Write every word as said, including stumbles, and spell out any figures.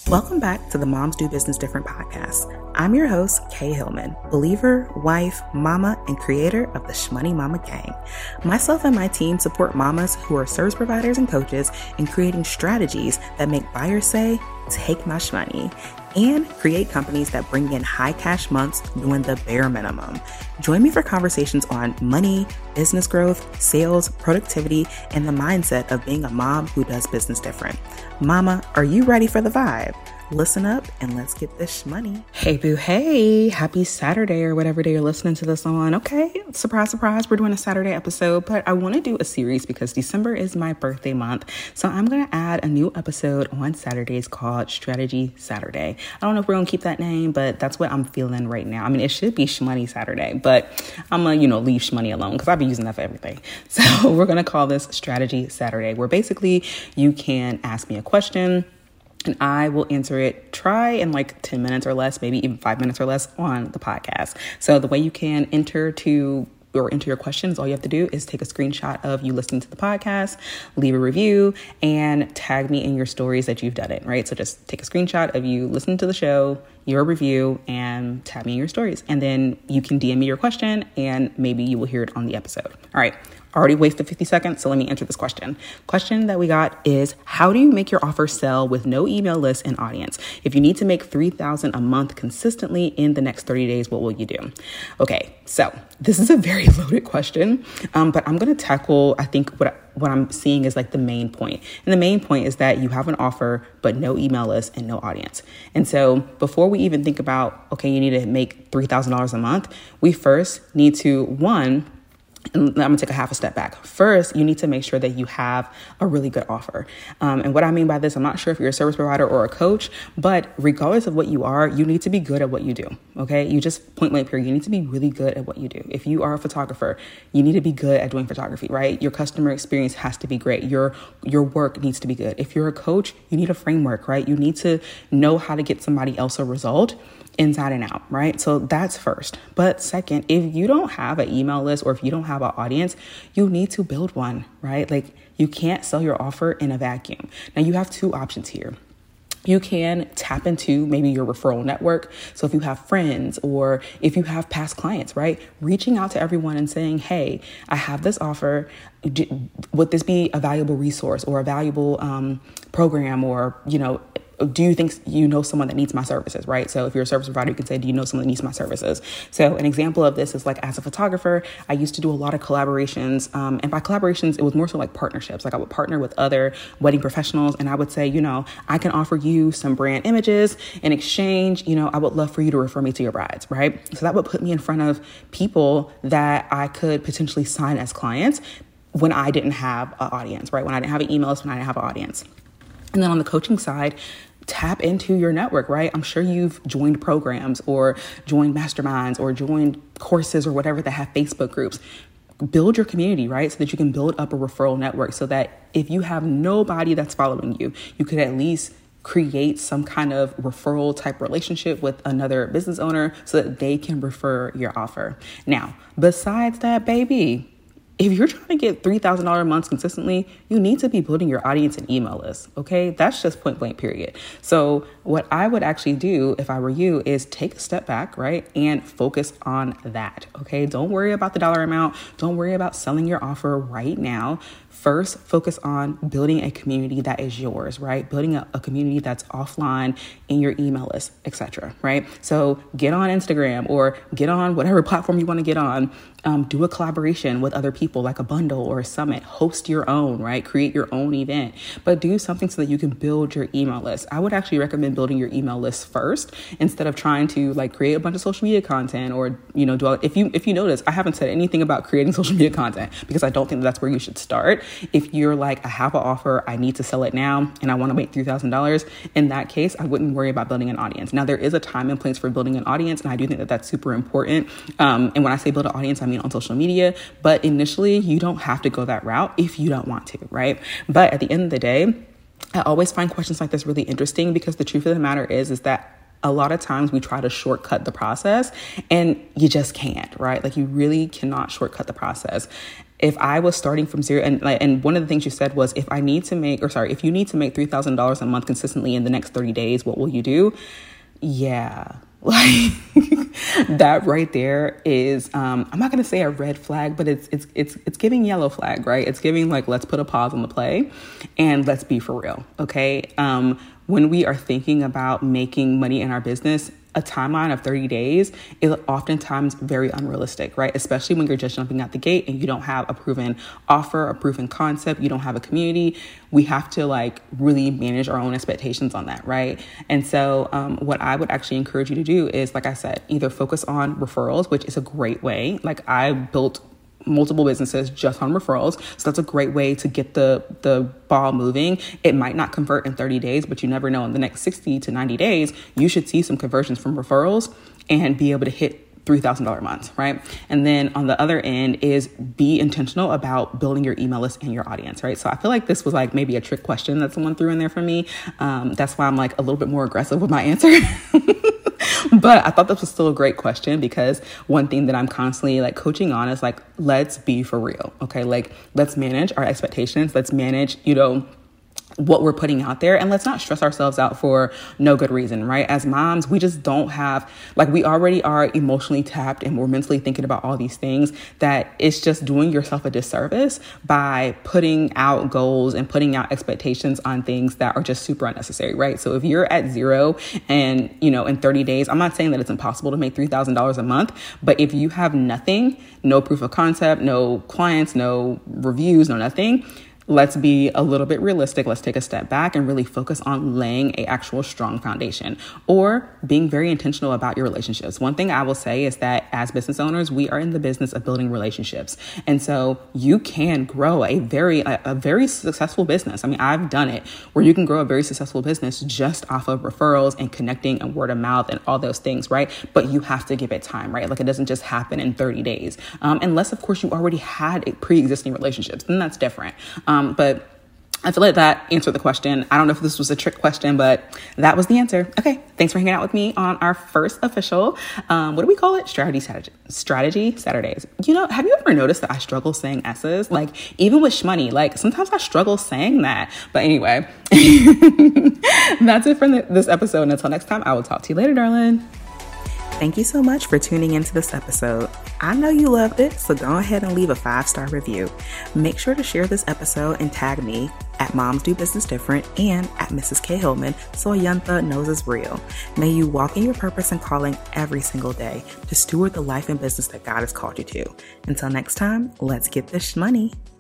Welcome back to the Moms Do Business Different podcast. I'm your host, Kay Hillman, believer, wife, mama, and creator of the Shmoney Mama Gang. Myself and my team support mamas who are service providers and coaches in creating strategies that make buyers say, take my shmoney, and create companies that bring in high cash months doing the bare minimum. Join me for conversations on money, business growth, sales, productivity, and the mindset of being a mom who does business different. Mama, are you ready for the vibe? Listen up and let's get this shmoney. Hey boo, hey, happy Saturday or whatever day you're listening to this on. Okay, surprise, surprise, we're doing a Saturday episode, but I want to do a series because December is my birthday month. So I'm going to add a new episode on Saturdays called Strategy Saturday. I don't know if we're going to keep that name, but that's what I'm feeling right now. I mean, it should be Shmoney Saturday, but I'm going to, you know, leave shmoney alone because I've been using that for everything. So we're going to call this Strategy Saturday, where basically you can ask me a question and I will answer it, try in like ten minutes or less, maybe even five minutes or less on the podcast. So the way you can enter to or enter your questions, all you have to do is take a screenshot of you listening to the podcast, leave a review, and tag me in your stories that you've done it, right? So just take a screenshot of you listening to the show, your review, and tag me in your stories. And then you can D M me your question and maybe you will hear it on the episode. All right. Already wasted fifty seconds, so let me answer this question. Question that we got is, how do you make your offer sell with no email list and audience? If you need to make three thousand dollars a month consistently in the next thirty days, what will you do? Okay, so this is a very loaded question, um, but I'm going to tackle, I think what, what I'm seeing is like the main point. And the main point is that you have an offer, but no email list and no audience. And so before we even think about, okay, you need to make three thousand dollars a month, we first need to, one, and I'm going to take a half a step back. First, you need to make sure that you have a really good offer. Um, and what I mean by this, I'm not sure if you're a service provider or a coach, but regardless of what you are, you need to be good at what you do. Okay. You just point blank period. You need to be really good at what you do. If you are a photographer, you need to be good at doing photography, right? Your customer experience has to be great. Your, your work needs to be good. If you're a coach, you need a framework, right? You need to know how to get somebody else a result inside and out, right? So that's first. But second, if you don't have an email list or if you don't have an audience, you need to build one, right? Like you can't sell your offer in a vacuum. Now you have two options here. You can tap into maybe your referral network. So if you have friends or if you have past clients, right? Reaching out to everyone and saying, hey, I have this offer. Would this be a valuable resource or a valuable um, program or, you know, do you think you know someone that needs my services, right? So if you're a service provider, you can say, do you know someone that needs my services? So an example of this is like, as a photographer, I used to do a lot of collaborations. Um, and by collaborations, it was more so like partnerships. Like I would partner with other wedding professionals and I would say, you know, I can offer you some brand images in exchange. You know, I would love for you to refer me to your brides, right? So that would put me in front of people that I could potentially sign as clients when I didn't have an audience, right? When I didn't have an email list, when I didn't have an audience. And then on the coaching side, tap into your network, right? I'm sure you've joined programs or joined masterminds or joined courses or whatever that have Facebook groups. Build your community, right? So that you can build up a referral network so that if you have nobody that's following you, you could at least create some kind of referral type relationship with another business owner so that they can refer your offer. Now, besides that, baby, if you're trying to get three thousand dollars a month consistently, you need to be building your audience and email list. Okay. That's just point blank period. So what I would actually do if I were you is take a step back, right? And focus on that. Okay. Don't worry about the dollar amount. Don't worry about selling your offer right now. First, focus on building a community that is yours, right? Building a, a community that's offline in your email list, et cetera, right? So get on Instagram or get on whatever platform you want to get on. Um, do a collaboration with other people like a bundle or a summit. Host your own, right? Create your own event, but do something so that you can build your email list. I would actually recommend building your email list first instead of trying to like create a bunch of social media content or, you know, do all, if you, if you notice, I haven't said anything about creating social media content because I don't think that's where you should start. If you're like, I have an offer, I need to sell it now, and I want to make three thousand dollars, in that case, I wouldn't worry about building an audience. Now, there is a time and place for building an audience, and I do think that that's super important. Um, and when I say build an audience, I mean on social media. But initially, you don't have to go that route if you don't want to, right? But at the end of the day, I always find questions like this really interesting because the truth of the matter is, is that a lot of times we try to shortcut the process and you just can't, right? Like you really cannot shortcut the process. if I was starting from zero, and like, and one of the things you said was, if I need to make, or sorry, if you need to make three thousand dollars a month consistently in the next thirty days, what will you do? Yeah. Like that right there is, um, I'm not going to say a red flag, but it's, it's, it's, it's giving yellow flag, right? It's giving like, let's put a pause on the play and let's be for real. Okay. Um, when we are thinking about making money in our business, a timeline of thirty days is oftentimes very unrealistic, right? Especially when you're just jumping out the gate and you don't have a proven offer, a proven concept, you don't have a community. We have to like really manage our own expectations on that, right? And so um, what I would actually encourage you to do is, like I said, either focus on referrals, which is a great way. Like I built multiple businesses just on referrals. So that's a great way to get the, the ball moving. It might not convert in thirty days, but you never know, in the next sixty to ninety days, you should see some conversions from referrals and be able to hit three thousand dollars a month, right? And then on the other end is be intentional about building your email list and your audience, right? So I feel like this was like maybe a trick question that someone threw in there for me. Um, that's why I'm like a little bit more aggressive with my answer. But I thought this was still a great question, because one thing that I'm constantly like coaching on is like, let's be for real. Okay. Like let's manage our expectations. Let's manage, you know, what we're putting out there, and let's not stress ourselves out for no good reason, right? As moms, we just don't have, like, we already are emotionally tapped and we're mentally thinking about all these things, that it's just doing yourself a disservice by putting out goals and putting out expectations on things that are just super unnecessary, right? So if you're at zero and, you know, in thirty days, I'm not saying that it's impossible to make three thousand dollars a month, but if you have nothing, no proof of concept, no clients, no reviews, no nothing, let's be a little bit realistic. Let's take a step back and really focus on laying a actual strong foundation, or being very intentional about your relationships. One thing I will say is that as business owners, we are in the business of building relationships. And so you can grow a very, a, a very successful business. I mean, I've done it where you can grow a very successful business just off of referrals and connecting and word of mouth and all those things, right? But you have to give it time, right? Like it doesn't just happen in thirty days. Um, unless of course you already had a pre-existing relationships, then that's different. Um, Um, but I feel like that answered the question. I don't know if this was a trick question, but that was the answer. Okay. Thanks for hanging out with me on our first official, um, what do we call it? Strategy Saturday, strategy Saturdays. You know, have you ever noticed that I struggle saying S's? Like even with shmoney, like sometimes I struggle saying that, but anyway, that's it for this episode. And until next time, I will talk to you later, darling. Thank you so much for tuning into this episode. I know you loved it, so go ahead and leave a five-star review. Make sure to share this episode and tag me at Moms Do Business Different and at Missus K Hillman so a young thug knows it's real. May you walk in your purpose and calling every single day to steward the life and business that God has called you to. Until next time, let's get this shmoney.